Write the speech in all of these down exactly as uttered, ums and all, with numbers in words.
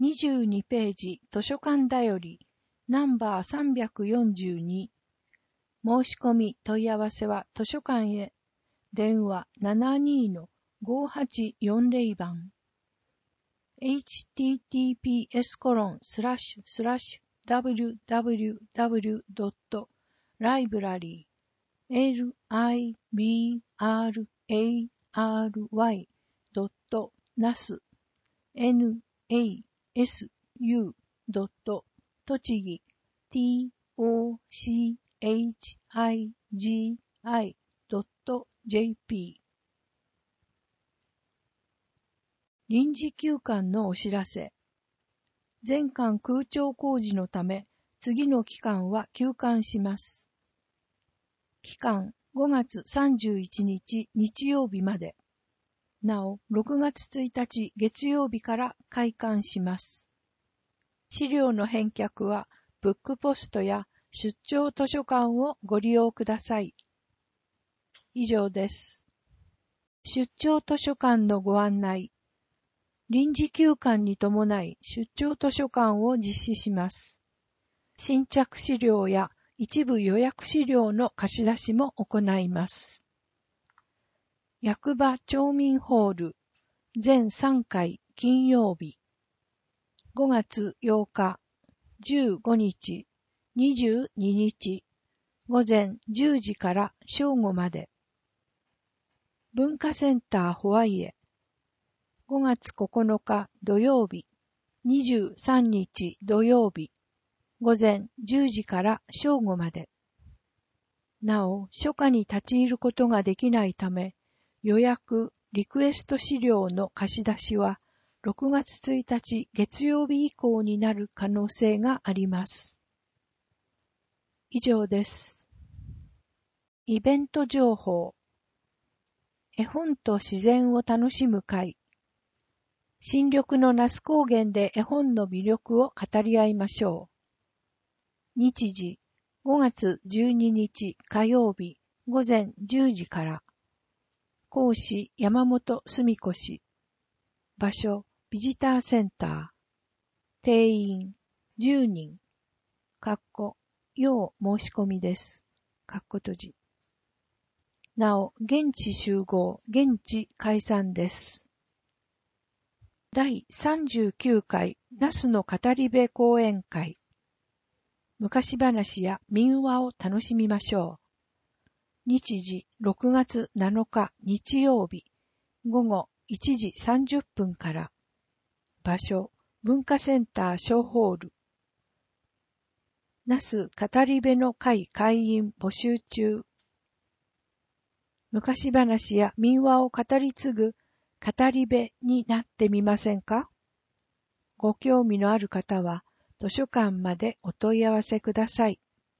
にじゅうにページ図書館だよりナンバーさんびゃくよんじゅうに。申し込み問い合わせは図書館へ。電話 ななにー ごはちよんぜろ 番。エイチティーティーピーエスコロンスラッシュスラッシュダブリューダブリューダブリュードットライブラリー エルアイビーアールエーアールワイ ドットナス エヌエーエスユー ドット栃木 ティーオーシーエイチアイジーアイ ドットジェーピー。臨時休館のお知らせ。全館空調工事のため、次の期間は休館します。期間ごがつさんじゅういちにち日曜日まで。なお、ろくがつついたち月曜日から開館します。資料の返却は、ブックポストや出張図書館をご利用ください。以上です。出張図書館のご案内。臨時休館に伴い出張図書館を実施します。新着資料や一部予約資料の貸し出しも行います。役場町民ホール全さんかい金曜日ごがつようか、じゅうごにち、にじゅうににちごぜんじゅうじから正午まで。文化センターホワイエごがつここのか土曜日、にじゅうさんにち土曜日、ごぜんじゅうじから正午まで。なお、初夏に立ち入ることができないため、予約、リクエスト資料の貸し出しは、ろくがつついたち月曜日以降になる可能性があります。以上です。イベント情報。絵本と自然を楽しむ会。新緑の那須高原で絵本の魅力を語り合いましょう。日時、ごがつじゅうににち火曜日ごぜんじゅうじから。講師山本澄子氏。場所、ビジターセンター。定員じゅうにん。かっこ、要申し込みです。かっこ閉じ。なお、現地集合、現地解散です。だいさんじゅうきゅうかい那須の語り部講演会。昔話や民話を楽しみましょう。日時ろくがつなのか日曜日ごごいちじさんじゅっぷんから。場所文化センター小ホール。那須語り部の会会員募集中。昔話や民話を語り継ぐ語り部になってみませんか？ご興味のある方は図書館までお問い合わせください。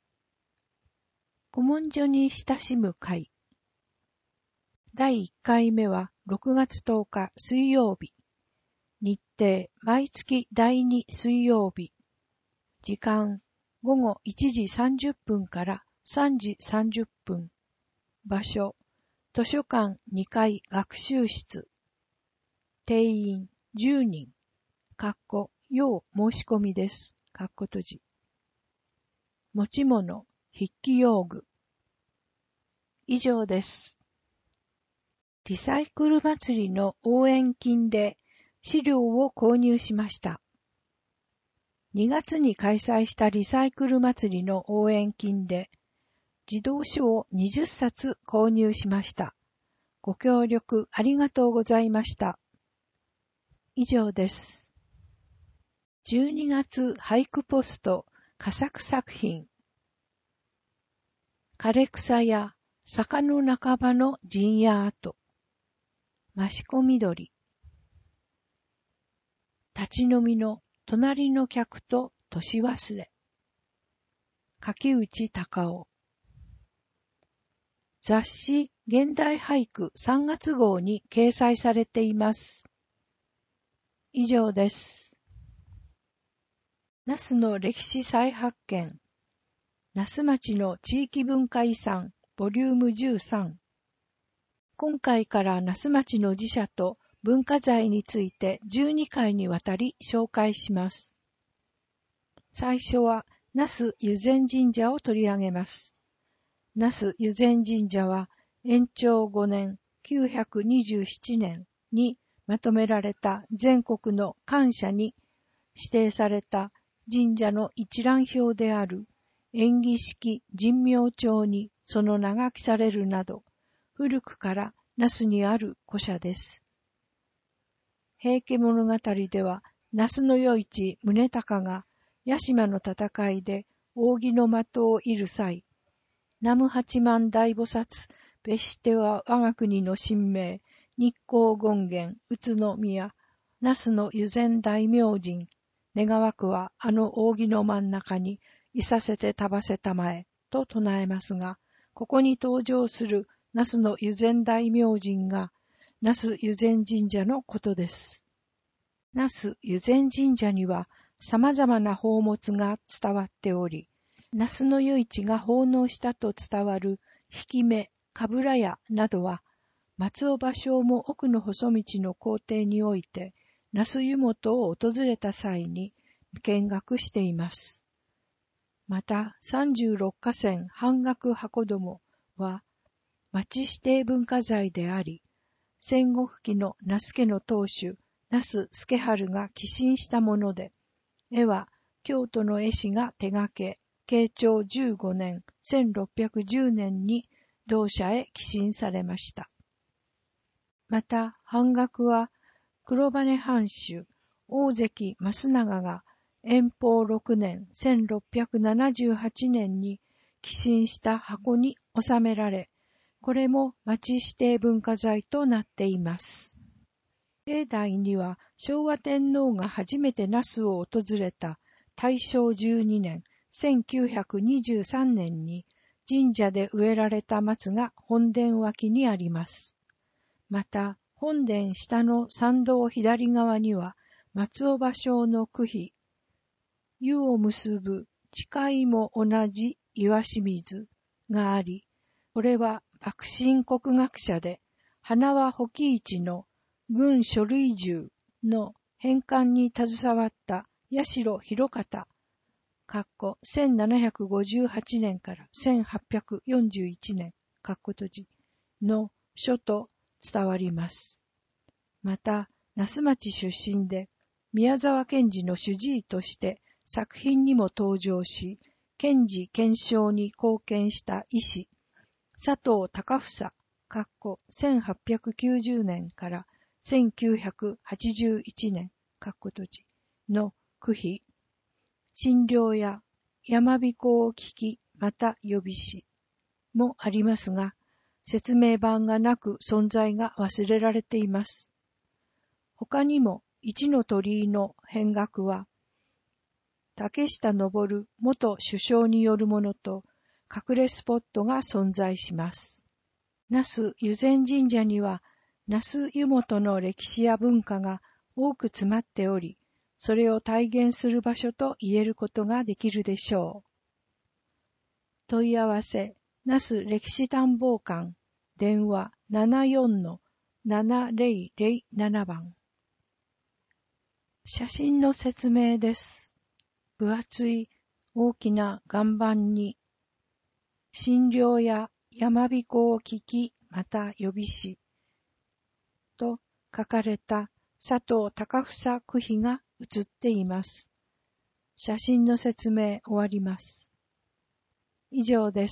古文書に親しむ会。だいいっかいめはろくがつとおか水曜日。日程毎月だいに水曜日。時間ごごいちじさんじゅっぷんからさんじさんじゅっぷん。場所図書館にかい学習室。定員じゅうにん。かっこ、要申し込みです。かっこ閉じ。持ち物、筆記用具。以上です。リサイクル祭りの応援金で資料を購入しました。にがつに開催したリサイクル祭りの応援金で児童書をにじゅっさつ購入しました。ご協力ありがとうございました。以上です。じゅうにがつ俳句ポスト佳作作品。枯れ草や坂の半ばの陣屋跡。益子緑。立ち飲みの隣の客と年忘れ。柿内隆夫。雑誌現代俳句さんがつごうに掲載されています。以上です。那須の歴史再発見。那須町の地域文化遺産ボリュームじゅうさん。今回から那須町の寺社と文化財についてじゅうにかいにわたり紹介します。最初は那須湯前神社を取り上げます。那須湯前神社は延長ごねんきゅうひゃくにじゅうななねんにまとめられた全国の官舎に指定された神社の一覧表である延喜式神明帳にその名が記されるなど、古くから那須にある古社です。平家物語では、那須の与一宗隆が屋島の戦いで扇の的を射る際、南無八幡大菩薩、別しては我が国の神明、日光権現、宇都宮、那須の湯前大明神、願わくはあの扇の真ん中にいさせてたばせたまえ、と唱えますが、ここに登場する那須の湯前大明神が、那須湯前神社のことです。那須湯前神社には様々な宝物が伝わっており、那須の与一が奉納したと伝わる引目、かぶら屋などは、松尾芭蕉も奥の細道の校庭において、那須湯本を訪れた際に見学しています。また、さんじゅうろっかせん半額箱どは、町指定文化財であり、戦国期の那須家の当主、那須助治が寄進したもので、絵は京都の絵師が手掛け、慶長じゅうごねん、せんろっぴゃくじゅうねんに同社へ寄進されました。また、半額は黒羽藩主、大関増長が延宝ろくねん、せんろっぴゃくななじゅうはちねんに寄進した箱に収められ、これも町指定文化財となっています。境内には昭和天皇が初めて那須を訪れた大正じゅうにねん、せんきゅうひゃくにじゅうさんねんに神社で植えられた松が本殿脇にあります。また、本殿下の参道左側には松尾芭蕉の句碑、湯を結ぶ誓いも同じ岩清水があり、これは幕臣国学者で花輪保喜一の軍書類従の返還に携わった八代広方、せんななひゃくごじゅうはちねんからせんはっぴゃくよんじゅういちねんの書と伝わります。また、那須町出身で宮沢賢治の主治医として作品にも登場し、賢治検証に貢献した医師、佐藤孝房、せんはっぴゃくきゅうじゅうねんからせんきゅうひゃくはちじゅういちねんの句碑、診療や山彦を聞き、また呼びしもありますが、説明版がなく存在が忘れられています。他にも一の鳥居の変額は、竹下登元首相によるものと隠れスポットが存在します。那須湯前神社には、那須湯本の歴史や文化が多く詰まっており、それを体現する場所と言えることができるでしょう。問い合わせ、那須歴史探訪館、電話 ななよんのななぜろぜろなな 番。写真の説明です。分厚い大きな岩盤に、診療や山彦を聞き、また呼びし、と書かれた佐藤孝房句碑が写っています。写真の説明終わります。以上です。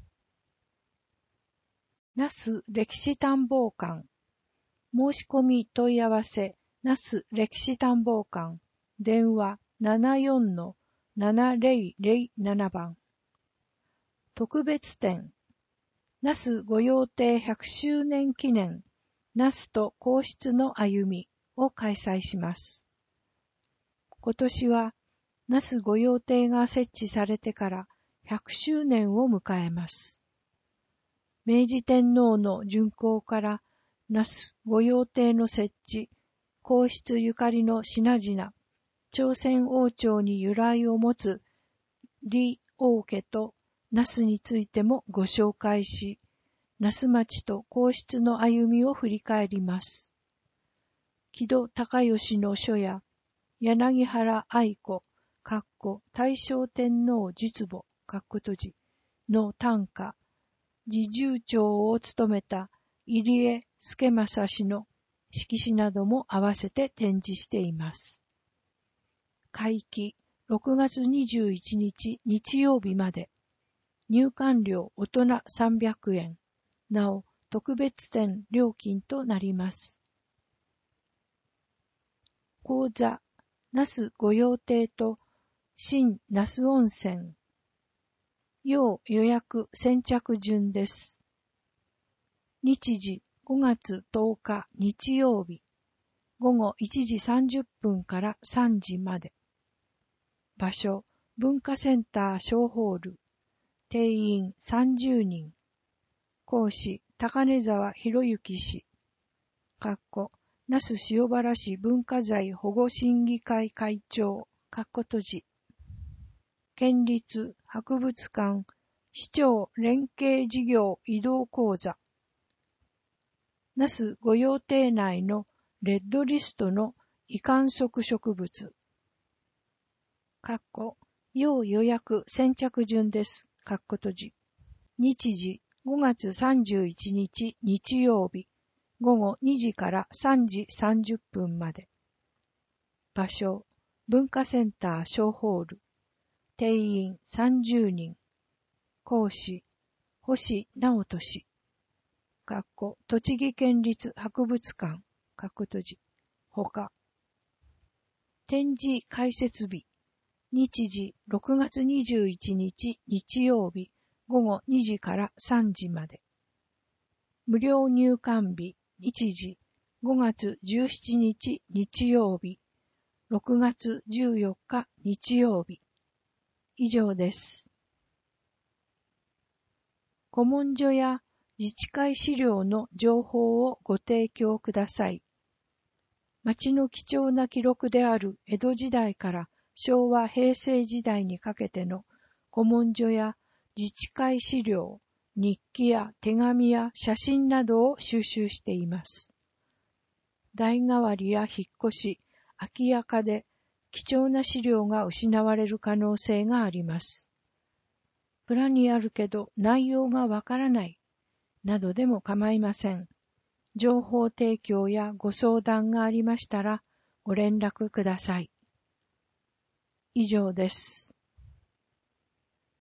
那須歴史探訪館。申し込み問い合わせ、那須歴史探訪館。電話 ななよんのななぜろぜろなな 番。特別展。那須御用邸ひゃくしゅうねん記念、那須と皇室の歩みを開催します。今年は、那須御用邸が設置されてからひゃくしゅうねんを迎えます。明治天皇の巡幸から那須御用邸の設置、皇室ゆかりの品々、朝鮮王朝に由来を持つ李王家と那須についてもご紹介し、那須町と皇室の歩みを振り返ります。 木戸孝允の書や、柳原愛子、かっこ大正天皇実母、かっこ閉じ、の短歌、侍従長を務めた入江助正氏の色紙なども合わせて展示しています。会期ろくがつにじゅういちにち日曜日まで、入館料大人さんびゃくえん、なお特別展料金となります。講座、那須御用邸と新那須温泉。要予約先着順です。日時ごがつとおか日曜日、ごごいちじさんじゅっぷんからさんじまで。場所、文化センター小ホール。定員さんじゅうにん。講師、高根沢博之氏。かっこ、那須塩原市文化財保護審議会会長。かっこ閉じ。県立博物館市長連携事業移動講座。那須御用邸内のレッドリストの異観測植物。かっこ、要予約先着順です。かっこ閉じ。日時ごがつさんじゅういちにち日曜日、ごごにじからさんじさんじゅっぷんまで。場所、文化センター小ホール。定員さんじゅうにん。講師、星直人氏。かっこ、栃木県立博物館。かっこ閉じ。ほか。展示開設日。日時ろくがつにじゅういちにち日曜日、ごごにじからさんじまで。無料入館日。日時ごがつじゅうしちにち日曜日、ろくがつじゅうよっか日曜日。以上です。古文書や自治会資料の情報をご提供ください。町の貴重な記録である江戸時代から昭和・平成時代にかけての古文書や自治会資料、日記や手紙や写真などを収集しています。代替わりや引っ越し、空き家化で貴重な資料が失われる可能性があります。プラにあるけど内容がわからないなどでも構いません。情報提供やご相談がありましたらご連絡ください。以上です。